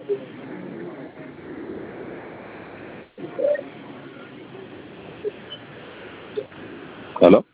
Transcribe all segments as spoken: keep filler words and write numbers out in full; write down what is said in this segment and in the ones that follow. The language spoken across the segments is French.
Allô?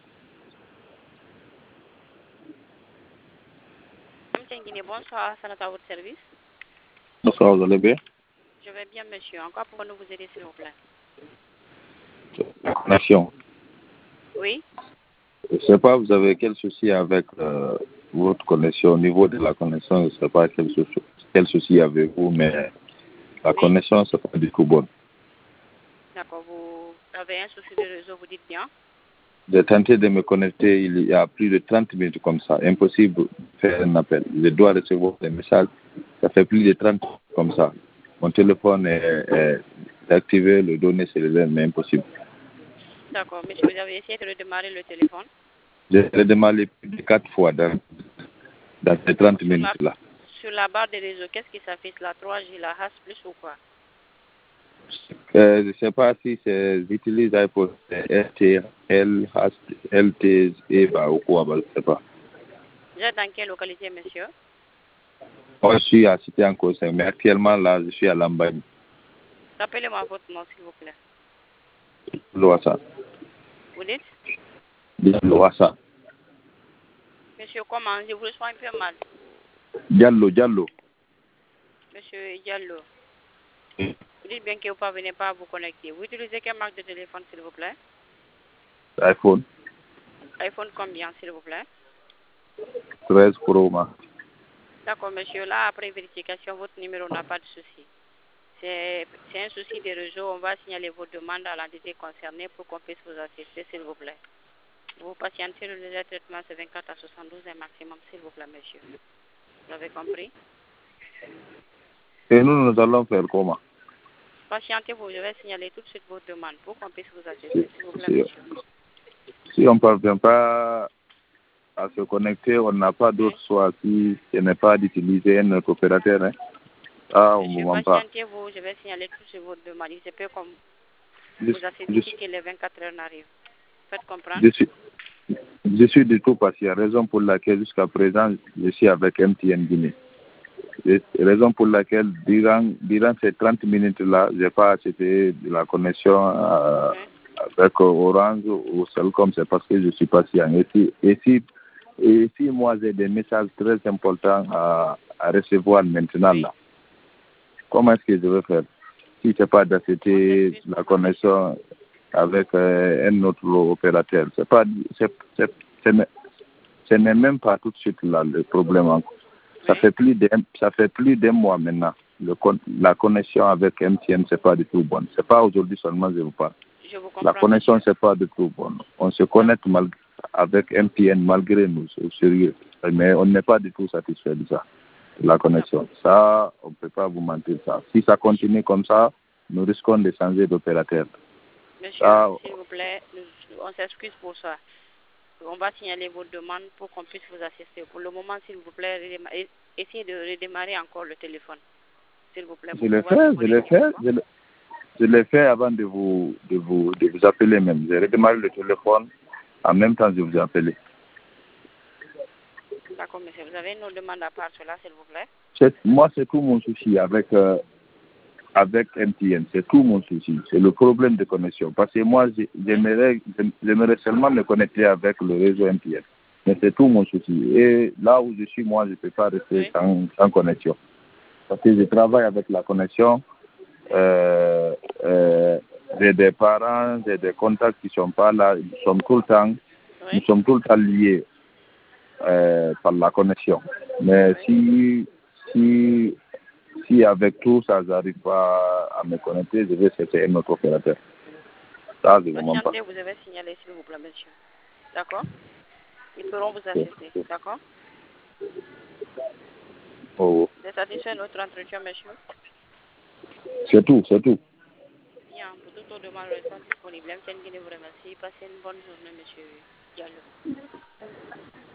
Bonsoir, ça à votre service. Bonsoir, vous allez bien? Je vais bien, monsieur. Encore pour nous vous aider, s'il vous plaît. La connexion. Oui? Je ne sais pas, vous avez quel souci avec euh, votre connexion. Au niveau de la connexion, je ne sais pas quel souci, quel souci avez-vous, mais la oui. connexion, ce n'est pas du tout bonne. D'accord, vous avez un souci de réseau, vous dites bien? J'ai tenté de me connecter il y a plus de trente minutes comme ça. Impossible de faire un appel. Je dois recevoir des messages. Ça fait plus de trente minutes comme ça. Mon téléphone est, est activé, le données cellulaire, mais impossible. D'accord, monsieur, vous avez essayé de redémarrer le téléphone? J'ai redémarré plus de quatre fois dans, dans ces trente minutes-là. Sur la barre des réseaux, qu'est-ce qui s'affiche, la trois G, la H plus ou quoi? Euh, je ne sais pas si c'est, j'utilise iPhone R T L, L T E ou quoi, je ne sais pas. Vous êtes dans quelle localité, monsieur? Moi, je suis à Cité en Conseil, mais actuellement, là, je suis à Lambagne. Rappelez-moi votre nom, s'il vous plaît. Loassa. Vous dites? Loassa. Monsieur, comment? Je vous reçois un peu mal. Diallo, Diallo. Monsieur Diallo. Vous dites bien que vous ne parvenez pas à vous connecter. Vous utilisez quelle marque de téléphone, s'il vous plaît? iPhone. iPhone combien, s'il vous plaît? treize Pro Max. D'accord, monsieur. Là, après vérification, votre numéro n'a pas de souci. C'est un souci de réseau. On va signaler vos demandes à l'entité concernée pour qu'on puisse vous assister, s'il vous plaît. Vous patientez le délai de traitement, c'est vingt-quatre à soixante-douze un maximum, s'il vous plaît, monsieur. Vous avez compris? Et nous, nous allons faire comment? Patientez-vous, je vais signaler tout de suite vos demandes pour qu'on puisse vous assister, s'il vous plaît, si, monsieur. Si on ne parvient pas à se connecter, on n'a pas d'autre oui. choix si ce n'est pas d'utiliser un autre opérateur. Hein. Ah, on ne vend pas. Patientez-vous, je vais signaler tout de suite vos demandes. Il se peut comme vous assister d'ici que les vingt-quatre heures n'arrivent. Faites comprendre? Je suis, je suis du tout patient, raison pour laquelle jusqu'à présent, je suis avec M T N Guinée. Raison pour laquelle, durant, durant ces trente minutes-là, je n'ai pas acheté de la connexion euh, oui. avec Orange ou Cellcom, c'est parce que je suis patient. Et si, et si, et si moi j'ai des messages très importants à, à recevoir maintenant, oui. là, comment est-ce que je vais faire? Si je n'ai pas d'acheter la connexion avec euh, un autre opérateur, c'est pas, c'est, c'est, c'est, ce n'est même pas tout de suite là le problème encore. Ça fait plus d'un, ça fait plus d'un mois maintenant. Le, la connexion avec M T N, c'est pas du tout bonne. C'est pas aujourd'hui seulement je vous parle. Je vous comprends, la connexion, monsieur. c'est pas du tout bonne. On se connecte mal, avec M T N malgré nous, c'est sérieux. Mais on n'est pas du tout satisfait de ça, de la connexion. Ça, on ne peut pas vous mentir ça. Si ça continue comme ça, nous risquons de changer d'opérateur. Monsieur, ça, s'il vous plaît, nous, on s'excuse pour ça. On va signaler vos demandes pour qu'on puisse vous assister. Pour le moment, s'il vous plaît, essayez de redémarrer encore le téléphone. S'il vous plaît. Je l'ai fait, je l'ai fait, je l'ai, je l'ai fait avant de vous, de vous, de vous appeler même. J'ai redémarré le téléphone, en même temps je vous ai appelé. D'accord, monsieur. Vous avez une autre demande à part cela, s'il vous plaît? C'est, moi, c'est tout mon souci avec, euh, avec M T N. C'est tout mon souci. C'est le problème de connexion. Parce que moi, j'aimerais, j'aimerais seulement me connecter avec le réseau M T N. Mais c'est tout mon souci. Et là où je suis, moi, je ne peux pas rester oui. sans, sans connexion. Parce que je travaille avec la connexion. Euh, euh, j'ai des parents, j'ai des contacts qui ne sont pas là. Nous sommes tout le temps, oui. nous sommes tout le temps liés euh, par la connexion. Mais oui. si, si Si avec tout ça, je n'arrive pas à me connecter, je vais chercher un autre opérateur. Ça, je ne comprends pas. Vous avez signalé, s'il vous plaît, monsieur. D'accord? Ils pourront vous assister. D'accord? Oh. Vous êtes satisfait de notre entretien, monsieur? C'est tout, c'est tout. Bien, pour toutes vos demandes restant disponibles. M T N Guinée vous remercie. Passez une bonne journée, monsieur Diallo.